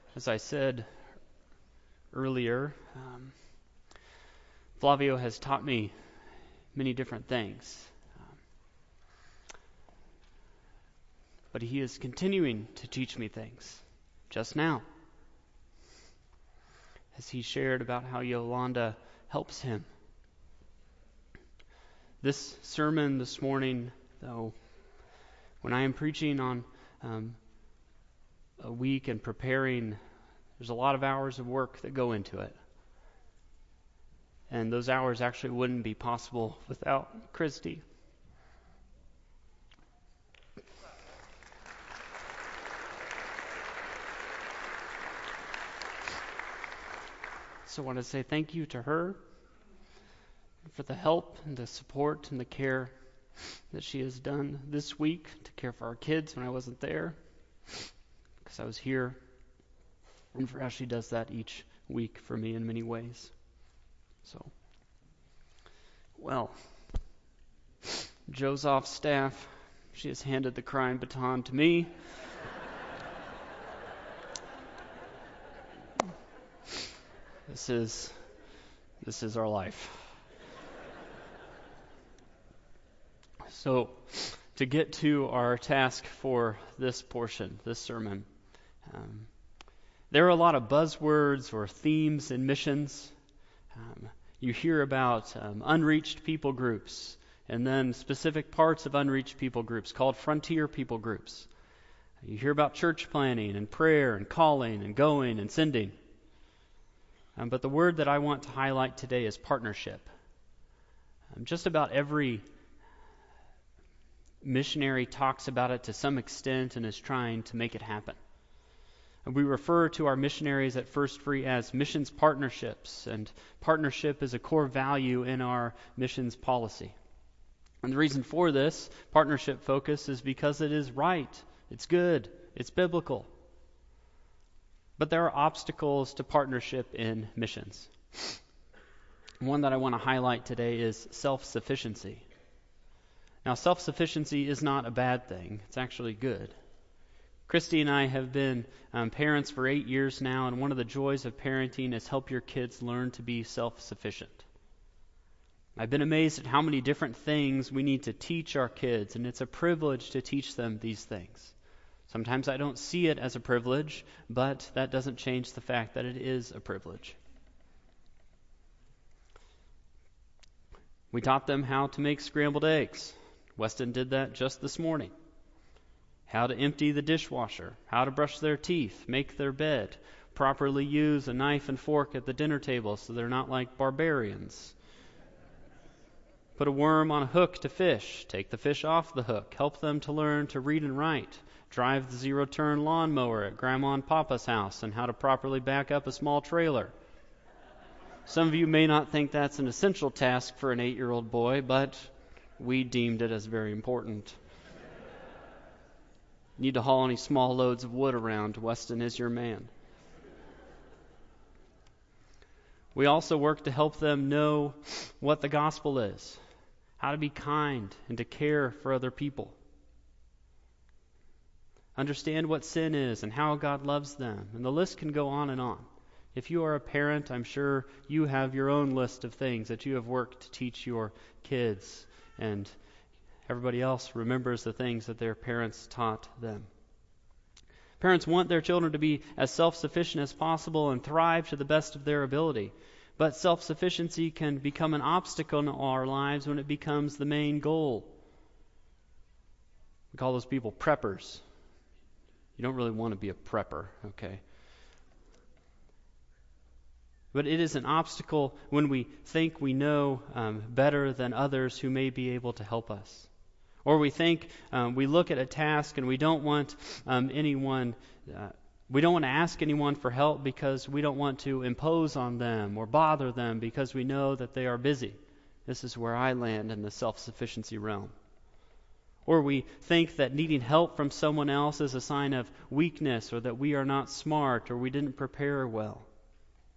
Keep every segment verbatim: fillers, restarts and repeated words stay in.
As I said earlier, um, Flavio has taught me many different things, um, but he is continuing to teach me things just now, as he shared about how Yolanda helps him. This sermon this morning, though, when I am preaching on um, a week and preparing, there's a lot of hours of work that go into it. And those hours actually wouldn't be possible without Christy. So I want to say thank you to her for the help and the support and the care that she has done this week to care for our kids when I wasn't there, because I was here, and for how she does that each week for me in many ways. So, well, Joe's off staff. She has handed the crying baton to me. This is this is our life. So, to get to our task for this portion, this sermon, um, there are a lot of buzzwords or themes in missions. Um, you hear about um, unreached people groups, and then specific parts of unreached people groups called frontier people groups. You hear about church planning and prayer and calling and going and sending. Um, but the word that I want to highlight today is partnership. Um, just about every missionary talks about it to some extent and is trying to make it happen. And we refer to our missionaries at First Free as missions partnerships, and partnership is a core value in our missions policy. And the reason for this partnership focus is because it is right, it's good, it's biblical. But there are obstacles to partnership in missions. One that I want to highlight today is self-sufficiency. Now, self-sufficiency is not a bad thing. It's actually good. Christy and I have been um, parents for eight years now, and one of the joys of parenting is help your kids learn to be self-sufficient. I've been amazed at how many different things we need to teach our kids, and it's a privilege to teach them these things. Sometimes I don't see it as a privilege, but that doesn't change the fact that it is a privilege. We taught them how to make scrambled eggs. Weston did that just this morning. How to empty the dishwasher, how to brush their teeth, make their bed, properly use a knife and fork at the dinner table so they're not like barbarians. Put a worm on a hook to fish, take the fish off the hook, help them to learn to read and write, drive the zero-turn lawnmower at Grandma and Papa's house, and how to properly back up a small trailer. Some of you may not think that's an essential task for an eight-year-old boy, but we deemed it as very important. Need to haul any small loads of wood around, Weston is your man. We also work to help them know what the gospel is, how to be kind and to care for other people. Understand what sin is and how God loves them, and the list can go on and on. If you are a parent, I'm sure you have your own list of things that you have worked to teach your kids, and everybody else remembers the things that their parents taught them. Parents want their children to be as self-sufficient as possible and thrive to the best of their ability. But self-sufficiency can become an obstacle in our lives when it becomes the main goal. We call those people preppers. You don't really want to be a prepper, okay? But it is an obstacle when we think we know um, better than others who may be able to help us. Or we think, um, we look at a task and we don't want um, anyone, uh, we don't want to ask anyone for help because we don't want to impose on them or bother them because we know that they are busy. This is where I land in the self-sufficiency realm. Or we think that needing help from someone else is a sign of weakness, or that we are not smart, or we didn't prepare well.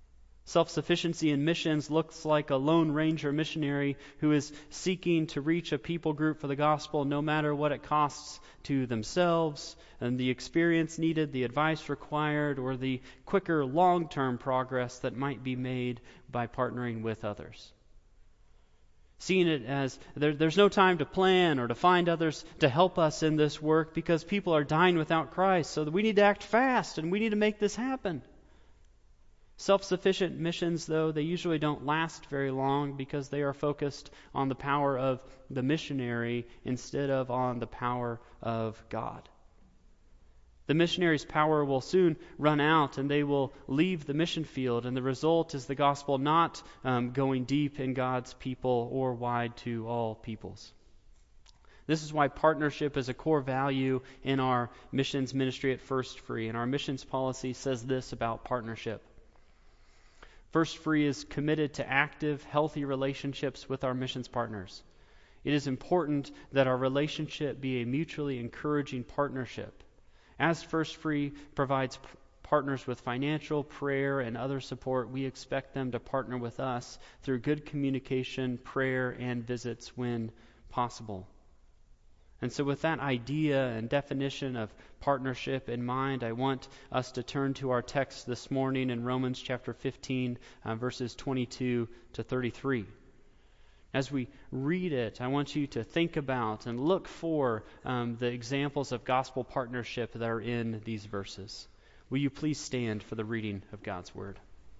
Self-sufficiency in missions looks like a Lone Ranger missionary who is seeking to reach a people group for the gospel no matter what it costs to themselves and the experience needed, the advice required, or the quicker long-term progress that might be made by partnering with others. Seeing it as there, there's no time to plan or to find others to help us in this work because people are dying without Christ, so that we need to act fast and we need to make this happen. Self-sufficient missions, though, they usually don't last very long because they are focused on the power of the missionary instead of on the power of God. The missionary's power will soon run out and they will leave the mission field, and the result is the gospel not um, going deep in God's people or wide to all peoples. This is why partnership is a core value in our missions ministry at First Free, and our missions policy says this about partnership. First Free is committed to active, healthy relationships with our missions partners. It is important that our relationship be a mutually encouraging partnership. As First Free provides p- partners with financial, prayer, and other support, we expect them to partner with us through good communication, prayer, and visits when possible. And so with that idea and definition of partnership in mind, I want us to turn to our text this morning in Romans chapter fifteen, uh, verses twenty-two to thirty-three. As we read it, I want you to think about and look for um, the examples of gospel partnership that are in these verses. Will you please stand for the reading of God's Word?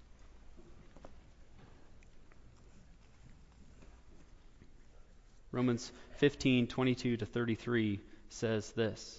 Romans fifteen, twenty-two to thirty-three says this.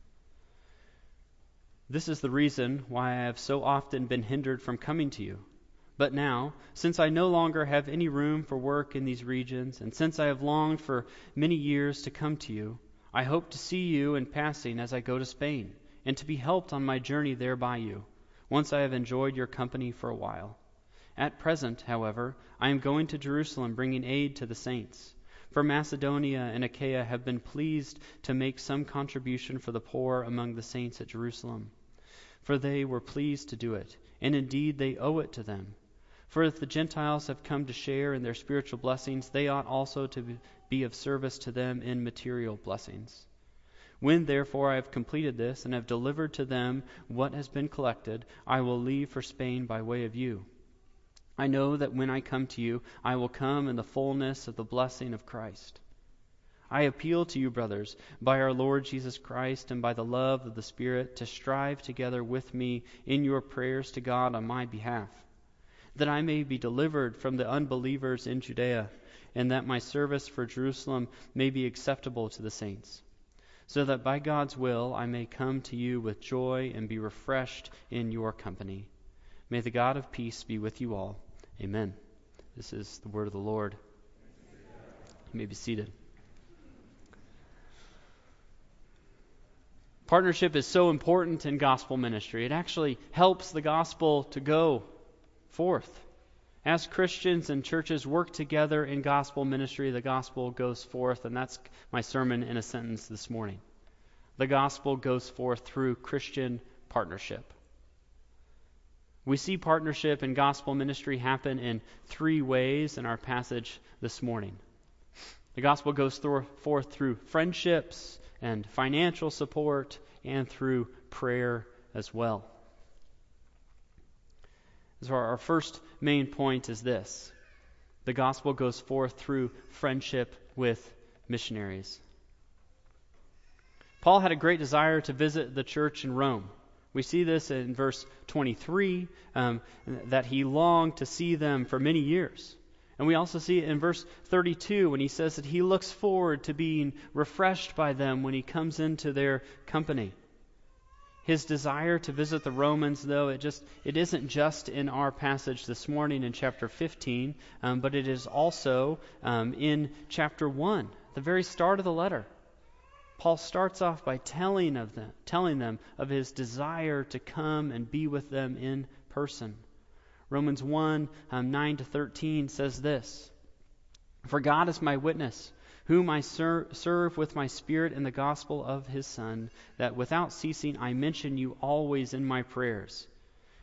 This is the reason why I have so often been hindered from coming to you. But now, since I no longer have any room for work in these regions, and since I have longed for many years to come to you, I hope to see you in passing as I go to Spain, and to be helped on my journey there by you, once I have enjoyed your company for a while. At present, however, I am going to Jerusalem bringing aid to the saints. For Macedonia and Achaia have been pleased to make some contribution for the poor among the saints at Jerusalem. For they were pleased to do it, and indeed they owe it to them. For if the Gentiles have come to share in their spiritual blessings, they ought also to be of service to them in material blessings. When therefore I have completed this, and have delivered to them what has been collected, I will leave for Spain by way of you. I know that when I come to you, I will come in the fullness of the blessing of Christ. I appeal to you, brothers, by our Lord Jesus Christ and by the love of the Spirit, to strive together with me in your prayers to God on my behalf, that I may be delivered from the unbelievers in Judea, and that my service for Jerusalem may be acceptable to the saints, so that by God's will I may come to you with joy and be refreshed in your company. May the God of peace be with you all. Amen. This is the word of the Lord. You may be seated. Partnership is so important in gospel ministry. It actually helps the gospel to go forth. As Christians and churches work together in gospel ministry, the gospel goes forth, and that's my sermon in a sentence this morning. The gospel goes forth through Christian partnership. We see partnership and gospel ministry happen in three ways in our passage this morning. The gospel goes through, forth through friendships and financial support and through prayer as well. So our first main point is this. The gospel goes forth through friendship with missionaries. Paul had a great desire to visit the church in Rome. We see this in verse twenty-three, um, that he longed to see them for many years. And we also see it in verse thirty-two when he says that he looks forward to being refreshed by them when he comes into their company. His desire to visit the Romans, though, it just it isn't just in our passage this morning in chapter fifteen, um, but it is also um, in chapter one, the very start of the letter. Paul starts off by telling of them, telling them of his desire to come and be with them in person. Romans one, um, nine to thirteen says this, "For God is my witness, whom I ser- serve with my spirit in the gospel of his Son, that without ceasing I mention you always in my prayers,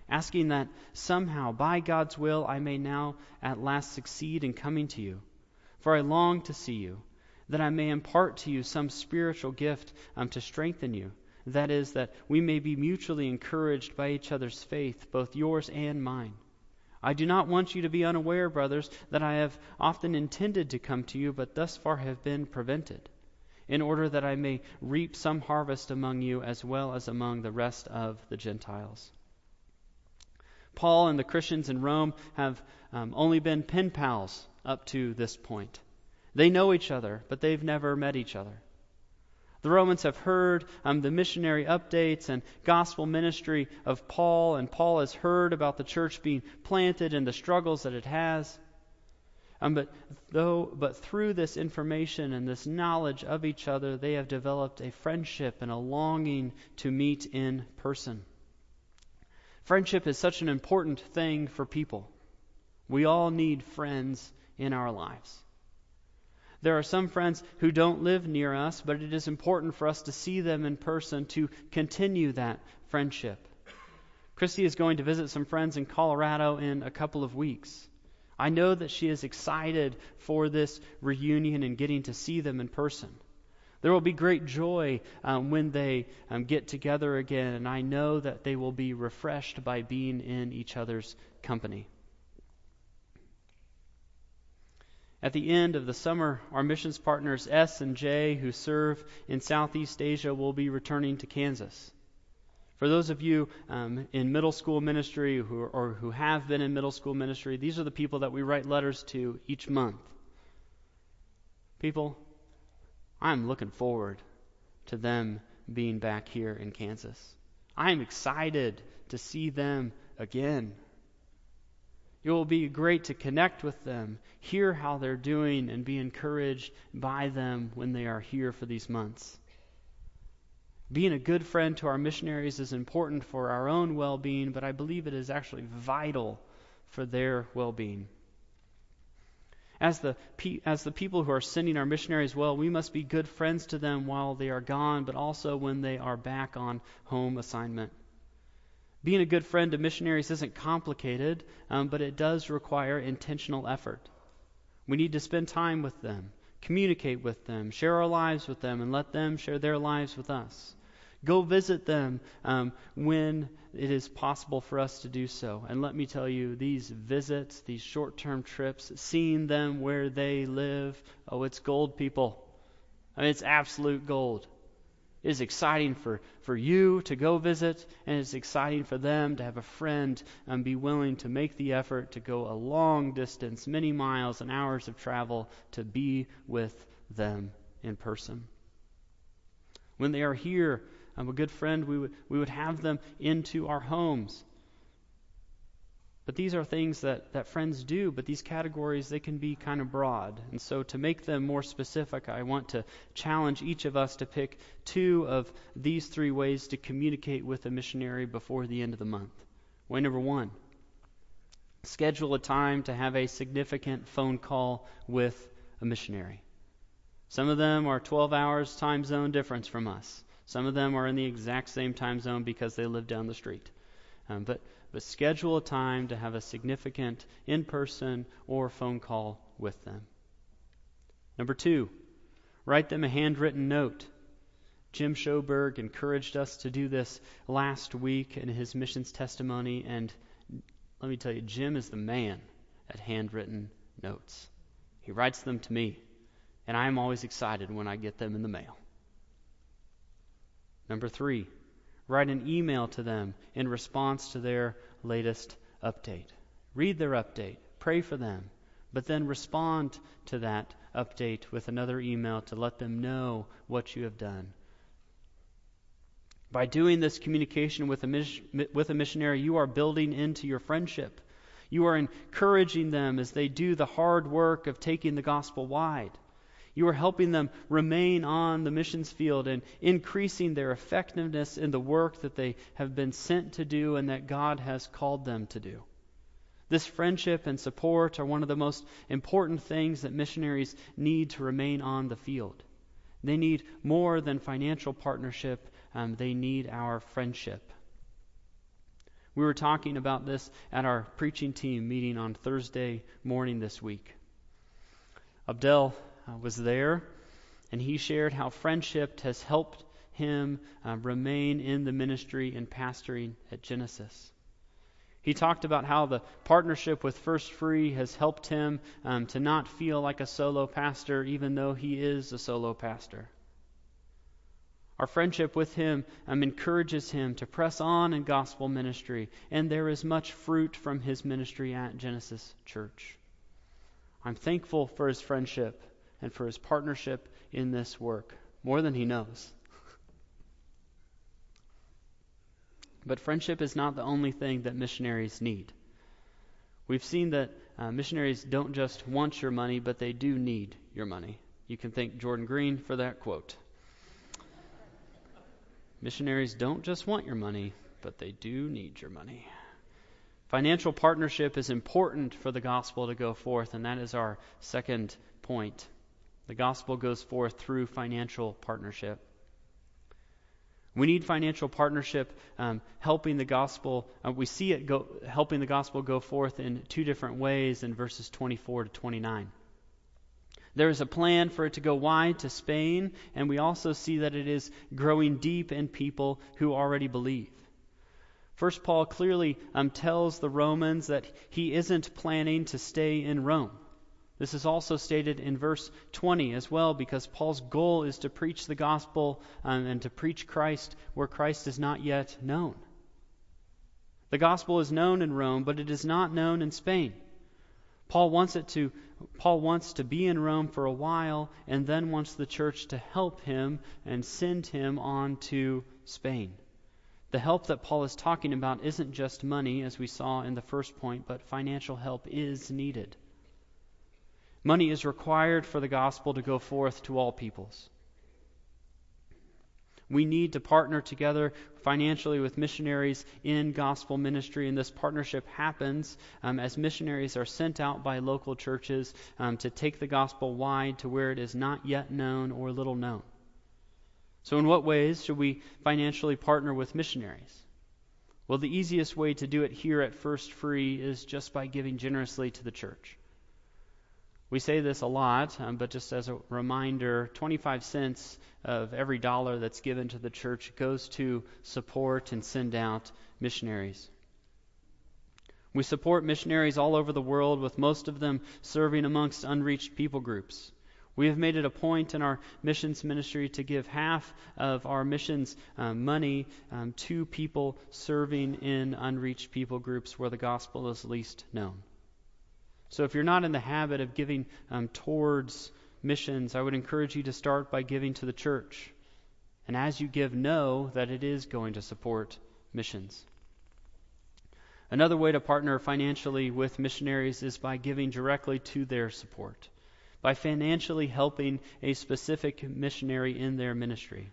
asking that somehow, by God's will, I may now at last succeed in coming to you. For I long to see you, that I may impart to you some spiritual gift um, to strengthen you. That is, that we may be mutually encouraged by each other's faith, both yours and mine. I do not want you to be unaware, brothers, that I have often intended to come to you, but thus far have been prevented, in order that I may reap some harvest among you as well as among the rest of the Gentiles. Paul and the Christians in Rome have um, only been pen pals up to this point. They know each other, but they've never met each other. The Romans have heard um, the missionary updates and gospel ministry of Paul, and Paul has heard about the church being planted and the struggles that it has. Um, but though, but through this information and this knowledge of each other, they have developed a friendship and a longing to meet in person. Friendship is such an important thing for people. We all need friends in our lives. There are some friends who don't live near us, but it is important for us to see them in person to continue that friendship. Christy is going to visit some friends in Colorado in a couple of weeks. I know that she is excited for this reunion and getting to see them in person. There will be great joy um, when they um, get together again, and I know that they will be refreshed by being in each other's company. At the end of the summer, our missions partners S and J, who serve in Southeast Asia, will be returning to Kansas. For those of you um, in middle school ministry who, or who have been in middle school ministry, these are the people that we write letters to each month. People, I'm looking forward to them being back here in Kansas. I'm excited to see them again. It will be great to connect with them, hear how they're doing, and be encouraged by them when they are here for these months. Being a good friend to our missionaries is important for our own well-being, but I believe it is actually vital for their well-being. As the, as the people who are sending our missionaries well, we must be good friends to them while they are gone, but also when they are back on home assignment. Being a good friend to missionaries isn't complicated, um, but it does require intentional effort. We need to spend time with them, communicate with them, share our lives with them, and let them share their lives with us. Go visit them um, when it is possible for us to do so. And let me tell you, these visits, these short-term trips, seeing them where they live, oh, it's gold, people. I mean, it's absolute gold. It is exciting for, for you to go visit, and it's exciting for them to have a friend and be willing to make the effort to go a long distance, many miles and hours of travel to be with them in person. When they are here, I'm a good friend, we would, we would have them into our homes. But these are things that, that friends do, but these categories, they can be kind of broad. And so to make them more specific, I want to challenge each of us to pick two of these three ways to communicate with a missionary before the end of the month. Way number one, schedule a time to have a significant phone call with a missionary. Some of them are twelve hours time zone difference from us. Some of them are in the exact same time zone because they live down the street. Um, but But schedule a time to have a significant in-person or phone call with them. Number two, write them a handwritten note. Jim Schoberg encouraged us to do this last week in his missions testimony, and let me tell you, Jim is the man at handwritten notes. He writes them to me, and I am always excited when I get them in the mail. Number three, write an email to them in response to their latest update. Read their update, pray for them, but then respond to that update with another email to let them know what you have done. By doing this communication with a, mis- with a missionary, you are building into your friendship. You are encouraging them as they do the hard work of taking the gospel wide. You are helping them remain on the missions field and increasing their effectiveness in the work that they have been sent to do and that God has called them to do. This friendship and support are one of the most important things that missionaries need to remain on the field. They need more than financial partnership. Um, they need our friendship. We were talking about this at our preaching team meeting on Thursday morning this week. Abdel uh, was there, and he shared how friendship has helped him uh, remain in the ministry and pastoring at Genesis. He talked about how the partnership with First Free has helped him um, to not feel like a solo pastor, even though he is a solo pastor. Our friendship with him um, encourages him to press on in gospel ministry, and there is much fruit from his ministry at Genesis Church. I'm thankful for his friendship and for his partnership in this work, more than he knows. But friendship is not the only thing that missionaries need. We've seen that uh, missionaries don't just want your money, but they do need your money. You can thank Jordan Green for that quote. Missionaries don't just want your money, but they do need your money. Financial partnership is important for the gospel to go forth, and that is our second point. The gospel goes forth through financial partnership. We need financial partnership um, helping the gospel. Uh, we see it go, helping the gospel go forth in two different ways in verses twenty-four to twenty-nine. There is a plan for it to go wide to Spain, and we also see that it is growing deep in people who already believe. First, Paul clearly um, tells the Romans that he isn't planning to stay in Rome. This is also stated in verse twenty as well, because Paul's goal is to preach the gospel um, and to preach Christ where Christ is not yet known. The gospel is known in Rome, but it is not known in Spain. Paul wants it to. Paul wants to be in Rome for a while, and then wants the church to help him and send him on to Spain. The help that Paul is talking about isn't just money, as we saw in the first point, but financial help is needed. Money is required for the gospel to go forth to all peoples. We need to partner together financially with missionaries in gospel ministry, and this partnership happens um, as missionaries are sent out by local churches um, to take the gospel wide to where it is not yet known or little known. So in what ways should we financially partner with missionaries? Well, the easiest way to do it here at First Free is just by giving generously to the church. We say this a lot, um, but just as a reminder, twenty-five cents of every dollar that's given to the church goes to support and send out missionaries. We support missionaries all over the world, with most of them serving amongst unreached people groups. We have made it a point in our missions ministry to give half of our missions um, money um, to people serving in unreached people groups where the gospel is least known. So if you're not in the habit of giving um, towards missions, I would encourage you to start by giving to the church. And as you give, know that it is going to support missions. Another way to partner financially with missionaries is by giving directly to their support, by financially helping a specific missionary in their ministry.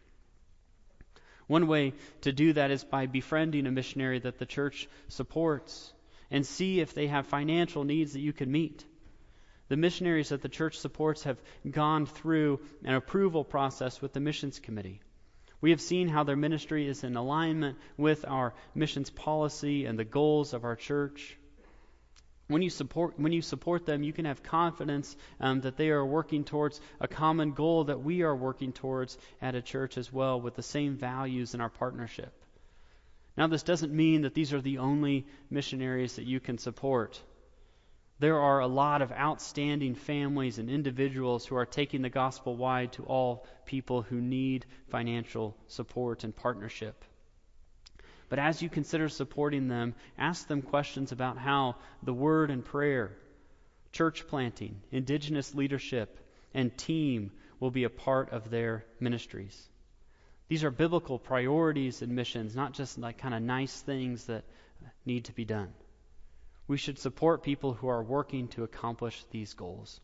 One way to do that is by befriending a missionary that the church supports, and see if they have financial needs that you can meet. The missionaries that the church supports have gone through an approval process with the missions committee. We have seen how their ministry is in alignment with our missions policy and the goals of our church. When you support when you support them, you can have confidence um, that they are working towards a common goal that we are working towards at a church as well, with the same values in our partnership. Now, this doesn't mean that these are the only missionaries that you can support. There are a lot of outstanding families and individuals who are taking the gospel wide to all people who need financial support and partnership. But as you consider supporting them, ask them questions about how the word and prayer, church planting, indigenous leadership, and team will be a part of their ministries. These are biblical priorities in missions, not just like kind of nice things that need to be done. We should support people who are working to accomplish these goals.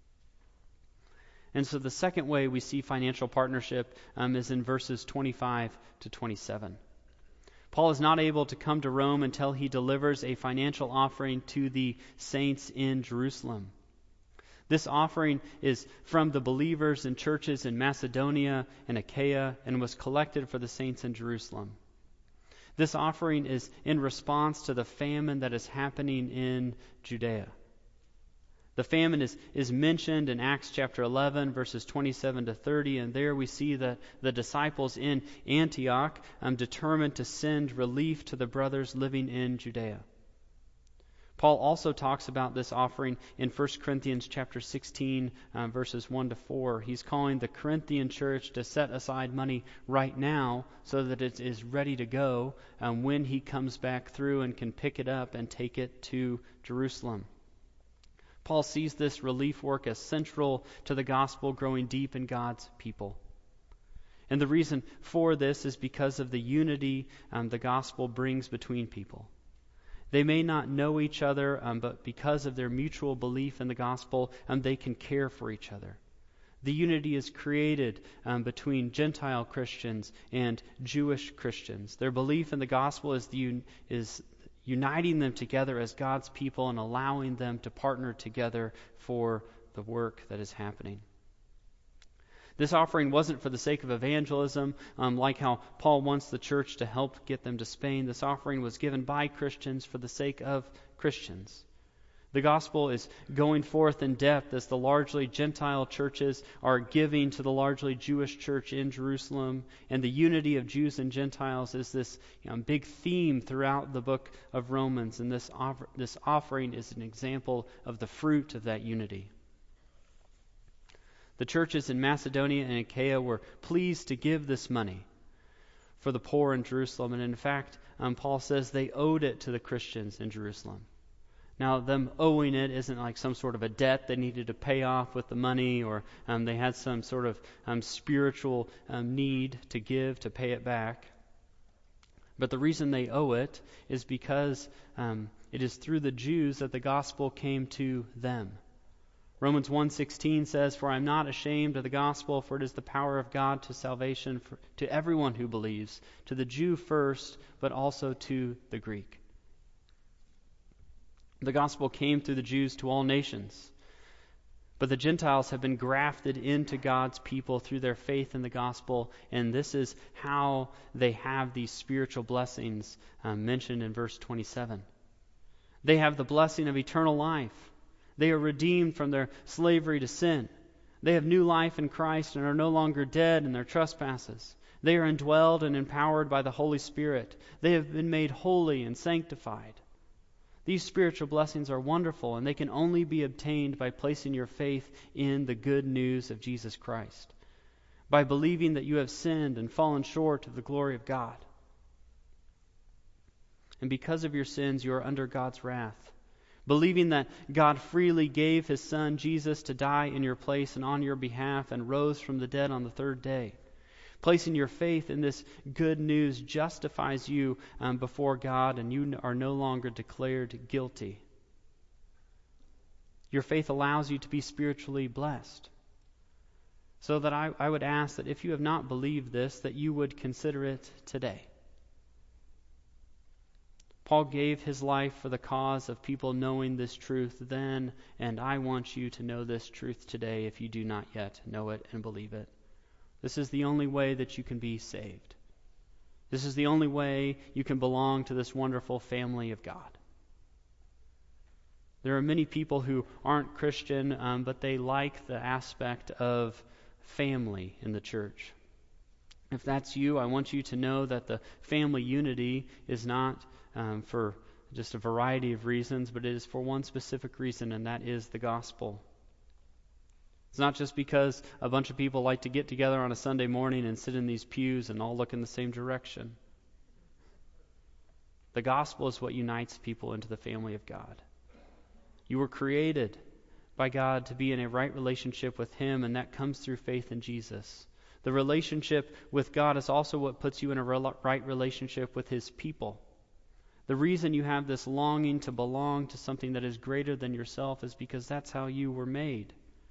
And so the second way we see financial partnership um, is in verses twenty-five to twenty-seven. Paul is not able to come to Rome until he delivers a financial offering to the saints in Jerusalem. This offering is from the believers in churches in Macedonia and Achaia and was collected for the saints in Jerusalem. This offering is in response to the famine that is happening in Judea. The famine is, is mentioned in Acts chapter eleven, verses twenty-seven to thirty, and there we see that the disciples in Antioch um, determined to send relief to the brothers living in Judea. Paul also talks about this offering in First Corinthians chapter sixteen, uh, verses one to four. He's calling the Corinthian church to set aside money right now so that it is ready to go um, when he comes back through and can pick it up and take it to Jerusalem. Paul sees this relief work as central to the gospel growing deep in God's people. And the reason for this is because of the unity um, the gospel brings between people. They may not know each other, um, but because of their mutual belief in the gospel, um, they can care for each other. The unity is created um, between Gentile Christians and Jewish Christians. Their belief in the gospel is the, is uniting them together as God's people and allowing them to partner together for the work that is happening. This offering wasn't for the sake of evangelism, um, like how Paul wants the church to help get them to Spain. This offering was given by Christians for the sake of Christians. The gospel is going forth in depth as the largely Gentile churches are giving to the largely Jewish church in Jerusalem. And the unity of Jews and Gentiles is this you know, big theme throughout the book of Romans. And this, offer, this offering is an example of the fruit of that unity. The churches in Macedonia and Achaia were pleased to give this money for the poor in Jerusalem. And in fact, um, Paul says they owed it to the Christians in Jerusalem. Now, them owing it isn't like some sort of a debt they needed to pay off with the money, or um, they had some sort of um, spiritual um, need to give to pay it back. But the reason they owe it is because um, it is through the Jews that the gospel came to them. Romans one sixteen says, "For I am not ashamed of the gospel, for it is the power of God to salvation for, to everyone who believes, to the Jew first, but also to the Greek." The gospel came through the Jews to all nations. But the Gentiles have been grafted into God's people through their faith in the gospel, and this is how they have these spiritual blessings um, mentioned in verse twenty-seven. They have the blessing of eternal life. They are redeemed from their slavery to sin. They have new life in Christ and are no longer dead in their trespasses. They are indwelled and empowered by the Holy Spirit. They have been made holy and sanctified. These spiritual blessings are wonderful, and they can only be obtained by placing your faith in the good news of Jesus Christ, by believing that you have sinned and fallen short of the glory of God. And because of your sins, you are under God's wrath. Believing that God freely gave His Son Jesus to die in your place and on your behalf and rose from the dead on the third day. Placing your faith in this good news justifies you um, before God, and you are no longer declared guilty. Your faith allows you to be spiritually blessed. So that I, I would ask that if you have not believed this, that you would consider it today. Paul gave his life for the cause of people knowing this truth then, and I want you to know this truth today if you do not yet know it and believe it. This is the only way that you can be saved. This is the only way you can belong to this wonderful family of God. There are many people who aren't Christian, um, but they like the aspect of family in the church. If that's you, I want you to know that the family unity is not um, for just a variety of reasons, but it is for one specific reason, and that is the gospel. It's not just because a bunch of people like to get together on a Sunday morning and sit in these pews and all look in the same direction. The gospel is what unites people into the family of God. You were created by God to be in a right relationship with Him, and that comes through faith in Jesus. The relationship with God is also what puts you in a right relationship with His people. The reason you have this longing to belong to something that is greater than yourself is because that's how you were made.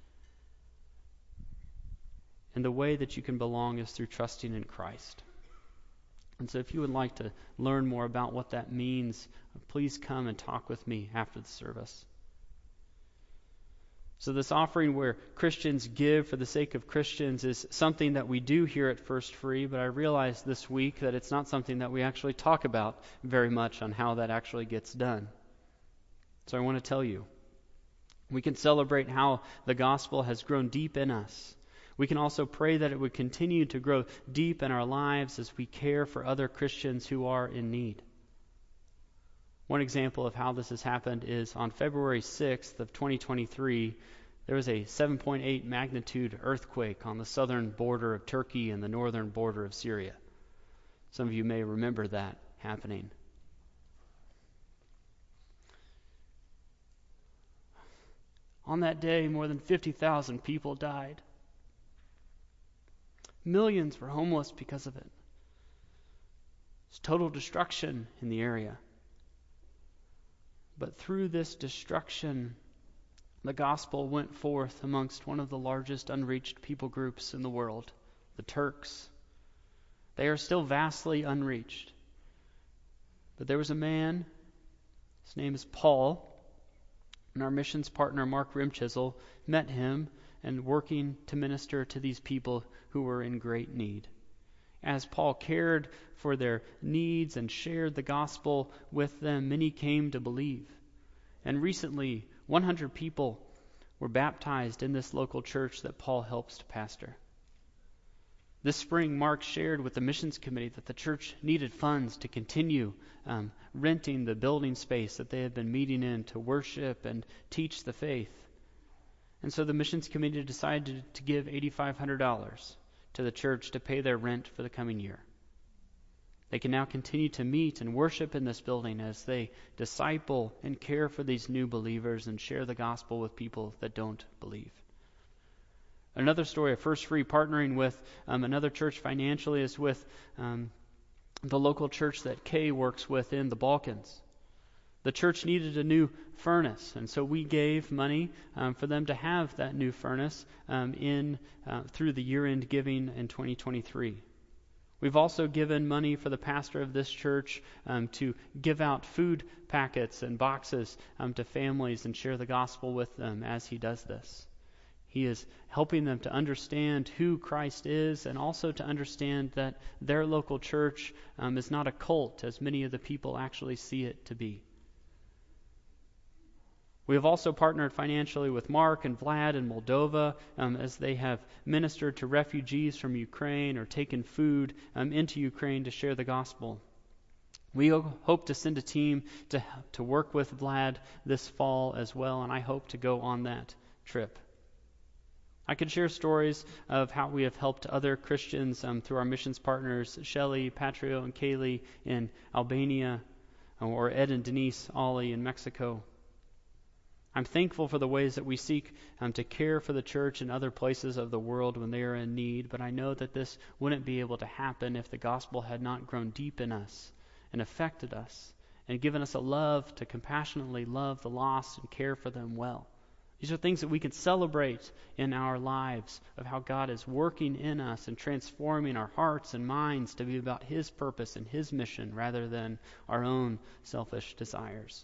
And the way that you can belong is through trusting in Christ. And so if you would like to learn more about what that means, please come and talk with me after the service. So this offering where Christians give for the sake of Christians is something that we do here at First Free, but I realized this week that it's not something that we actually talk about very much on how that actually gets done. So I want to tell you, we can celebrate how the gospel has grown deep in us. We can also pray that it would continue to grow deep in our lives as we care for other Christians who are in need. One example of how this has happened is on February sixth of twenty twenty-three, there was a seven point eight magnitude earthquake on the southern border of Turkey and the northern border of Syria. Some of you may remember that happening. On that day, more than fifty thousand people died. Millions were homeless because of it. It's total destruction in the area. But through this destruction, the gospel went forth amongst one of the largest unreached people groups in the world, the Turks. They are still vastly unreached. But there was a man, his name is Paul, and our missions partner, Mark Rimchisel, met him and working to minister to these people who were in great need. As Paul cared for their needs and shared the gospel with them, many came to believe. And recently, one hundred people were baptized in this local church that Paul helps to pastor. This spring, Mark shared with the missions committee that the church needed funds to continue um, renting the building space that they had been meeting in to worship and teach the faith. And so the missions committee decided to give eight thousand five hundred dollars to the church to pay their rent for the coming year. They can now continue to meet and worship in this building as they disciple and care for these new believers and share the gospel with people that don't believe. Another story of First Free partnering with um, another church financially is with um, the local church that Kay works with in the Balkans. The church needed a new furnace, and so we gave money um, for them to have that new furnace um, in uh, through the year-end giving in twenty twenty-three. We've also given money for the pastor of this church um, to give out food packets and boxes um, to families and share the gospel with them as he does this. He is helping them to understand who Christ is and also to understand that their local church um, is not a cult as many of the people actually see it to be. We have also partnered financially with Mark and Vlad in Moldova um, as they have ministered to refugees from Ukraine or taken food um, into Ukraine to share the gospel. We hope to send a team to, to work with Vlad this fall as well, and I hope to go on that trip. I could share stories of how we have helped other Christians um, through our missions partners, Shelley, Patrio, and Kaylee in Albania, or Ed and Denise Ollie in Mexico. I'm thankful for the ways that we seek um, to care for the church in other places of the world when they are in need, but I know that this wouldn't be able to happen if the gospel had not grown deep in us and affected us and given us a love to compassionately love the lost and care for them well. These are things that we can celebrate in our lives of how God is working in us and transforming our hearts and minds to be about His purpose and His mission rather than our own selfish desires.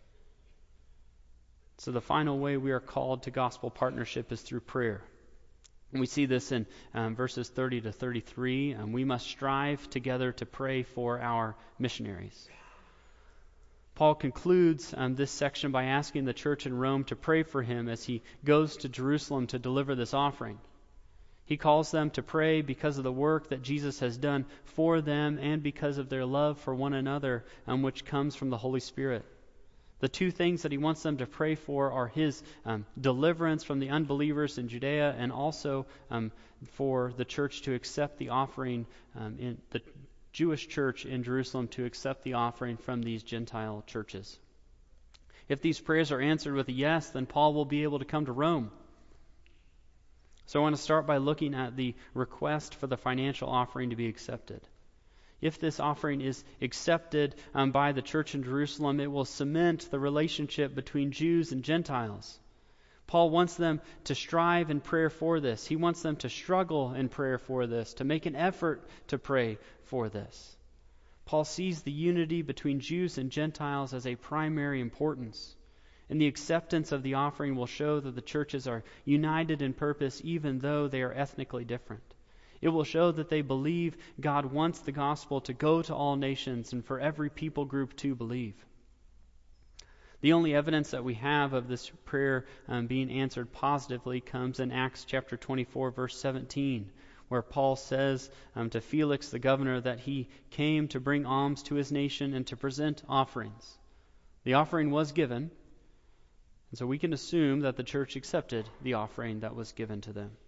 So the final way we are called to gospel partnership is through prayer. And we see this in um, verses thirty to thirty-three. Um, we must strive together to pray for our missionaries. Paul concludes um, this section by asking the church in Rome to pray for him as he goes to Jerusalem to deliver this offering. He calls them to pray because of the work that Jesus has done for them and because of their love for one another, um, which comes from the Holy Spirit. The two things that he wants them to pray for are his um, deliverance from the unbelievers in Judea and also um, for the church to accept the offering um, in the Jewish church in Jerusalem to accept the offering from these Gentile churches. If these prayers are answered with a yes, then Paul will be able to come to Rome. So I want to start by looking at the request for the financial offering to be accepted. If this offering is accepted um, by the church in Jerusalem, it will cement the relationship between Jews and Gentiles. Paul wants them to strive in prayer for this. He wants them to struggle in prayer for this, to make an effort to pray for this. Paul sees the unity between Jews and Gentiles as a primary importance. And the acceptance of the offering will show that the churches are united in purpose even though they are ethnically different. It will show that they believe God wants the gospel to go to all nations and for every people group to believe. The only evidence that we have of this prayer um, being answered positively comes in Acts chapter twenty-four, verse seventeen, where Paul says um, to Felix the governor that he came to bring alms to his nation and to present offerings. The offering was given, and so we can assume that the church accepted the offering that was given to them.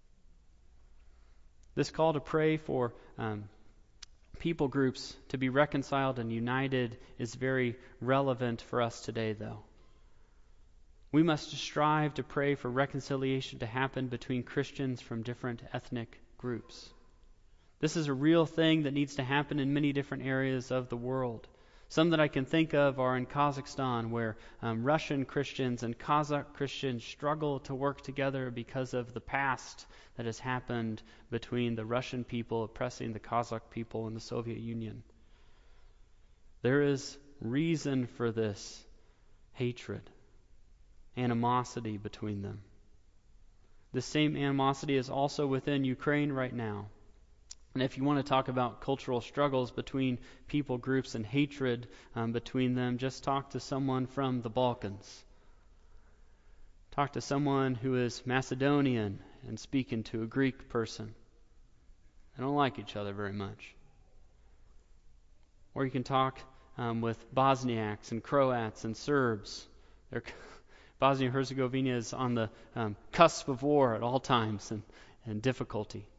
This call to pray for um, people groups to be reconciled and united is very relevant for us today, though. We must strive to pray for reconciliation to happen between Christians from different ethnic groups. This is a real thing that needs to happen in many different areas of the world. Some that I can think of are in Kazakhstan, where um, Russian Christians and Kazakh Christians struggle to work together because of the past that has happened between the Russian people oppressing the Kazakh people in the Soviet Union. There is reason for this hatred, animosity between them. The same animosity is also within Ukraine right now. And if you want to talk about cultural struggles between people groups and hatred um, between them, just talk to someone from the Balkans. Talk to someone who is Macedonian and speaking to a Greek person. They don't like each other very much. Or you can talk um, with Bosniaks and Croats and Serbs. They're, Bosnia and Herzegovina is on the um, cusp of war at all times and, and difficulty.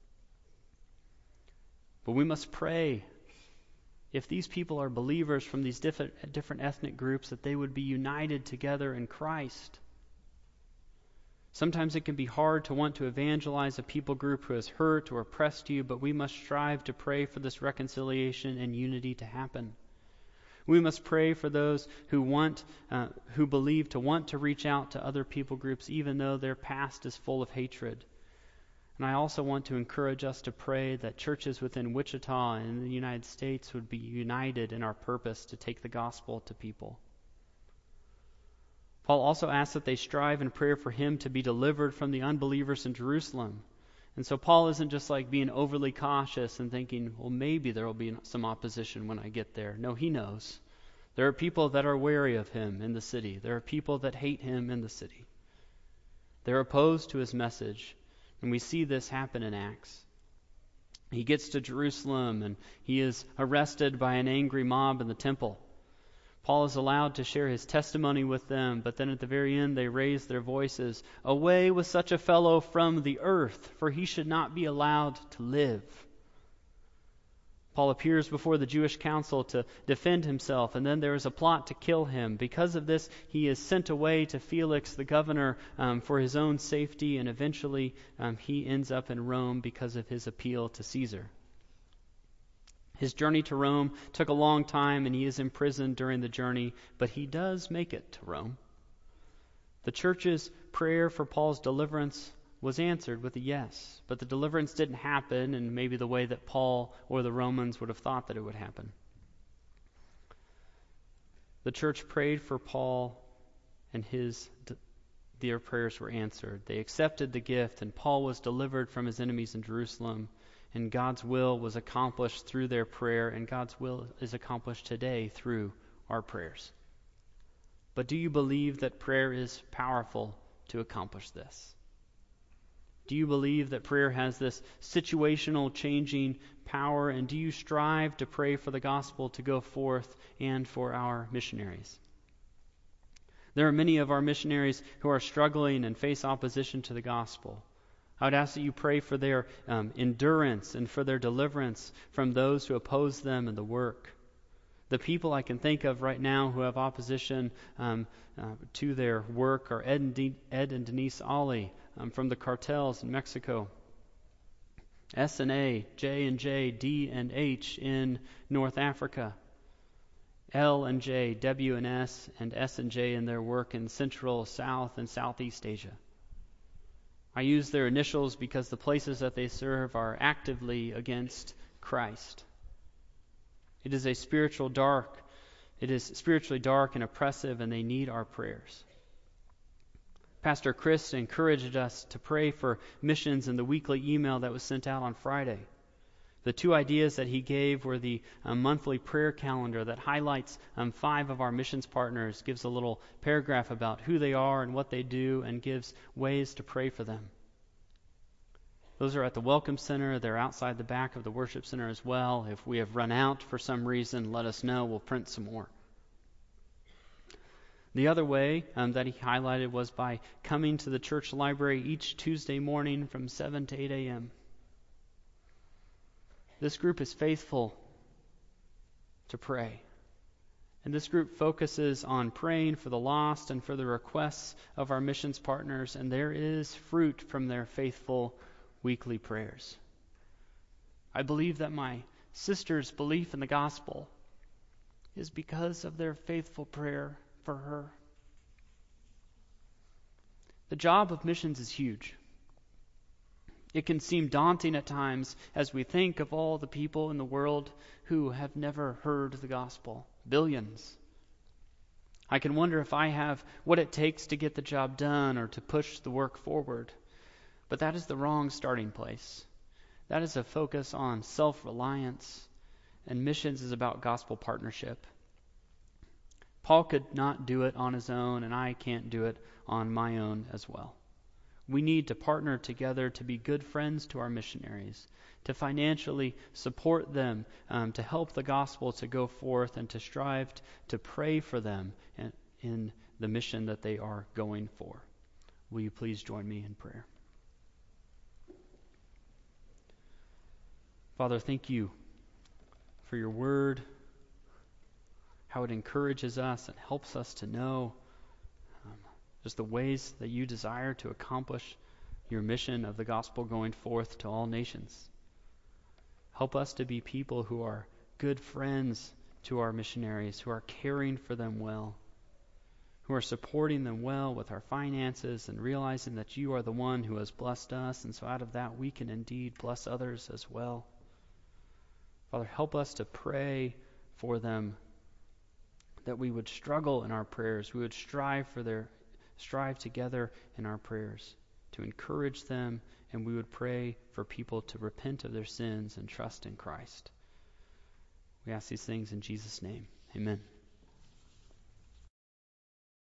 But we must pray, if these people are believers from these different, different ethnic groups, that they would be united together in Christ. Sometimes it can be hard to want to evangelize a people group who has hurt or oppressed you, but we must strive to pray for this reconciliation and unity to happen. We must pray for those who want, uh, who believe to want to reach out to other people groups, even though their past is full of hatred. And I also want to encourage us to pray that churches within Wichita and in the United States would be united in our purpose to take the gospel to people. Paul also asks that they strive in prayer for him to be delivered from the unbelievers in Jerusalem. And so Paul isn't just like being overly cautious and thinking, well, maybe there will be some opposition when I get there. No, he knows. There are people that are wary of him in the city. There are people that hate him in the city. They're opposed to his message. And we see this happen in Acts. He gets to Jerusalem and he is arrested by an angry mob in the temple. Paul is allowed to share his testimony with them, but then at the very end they raise their voices. Away with such a fellow from the earth, for he should not be allowed to live. Paul appears before the Jewish council to defend himself, and then there is a plot to kill him. Because of this, he is sent away to Felix, the governor, um, for his own safety, and eventually um, he ends up in Rome because of his appeal to Caesar. His journey to Rome took a long time, and he is imprisoned during the journey, but he does make it to Rome. The church's prayer for Paul's deliverance was answered with a yes, but the deliverance didn't happen in maybe the way that Paul or the Romans would have thought that it would happen. The church prayed for Paul, and his their prayers were answered. They accepted the gift, and Paul was delivered from his enemies in Jerusalem, and God's will was accomplished through their prayer, and God's will is accomplished today through our prayers. But do you believe that prayer is powerful to accomplish this? Do you believe that prayer has this situational changing power? And do you strive to pray for the gospel to go forth and for our missionaries? There are many of our missionaries who are struggling and face opposition to the gospel. I would ask that you pray for their um, endurance and for their deliverance from those who oppose them in the work. The people I can think of right now who have opposition um, uh, to their work are Ed and, De- Ed and Denise Ollie um, from the cartels in Mexico, S and A, J and J, D and H in North Africa, L and J, W and S, and S and J in their work in Central, South, and Southeast Asia. I use their initials because the places that they serve are actively against Christ. It is a spiritual dark. It is spiritually dark and oppressive, and they need our prayers. Pastor Chris encouraged us to pray for missions in the weekly email that was sent out on Friday. The two ideas that he gave were the uh, monthly prayer calendar that highlights um, five of our missions partners, gives a little paragraph about who they are and what they do, and gives ways to pray for them. Those are at the Welcome Center. They're outside the back of the Worship Center as well. If we have run out for some reason, let us know. We'll print some more. The other way um, that he highlighted was by coming to the church library each Tuesday morning from seven to eight a.m. This group is faithful to pray. And this group focuses on praying for the lost and for the requests of our missions partners, and there is fruit from their faithful weekly prayers. I believe that my sister's belief in the gospel is because of their faithful prayer for her. The job of missions is huge. It can seem daunting at times as we think of all the people in the world who have never heard the gospel. Billions. I can wonder if I have what it takes to get the job done or to push the work forward. But that is the wrong starting place. That is a focus on self-reliance, and missions is about gospel partnership. Paul could not do it on his own, and I can't do it on my own as well. We need to partner together to be good friends to our missionaries, to financially support them, um, to help the gospel to go forth, and to strive t- to pray for them in, in the mission that they are going for. Will you please join me in prayer? Father, thank you for your word, how it encourages us and helps us to know um, just the ways that you desire to accomplish your mission of the gospel going forth to all nations. Help us to be people who are good friends to our missionaries, who are caring for them well, who are supporting them well with our finances and realizing that you are the one who has blessed us, and so out of that we can indeed bless others as well. Father, help us to pray for them, that we would struggle in our prayers, we would strive for their strive together in our prayers to encourage them, and we would pray for people to repent of their sins and trust in Christ. We ask these things in Jesus' name. Amen.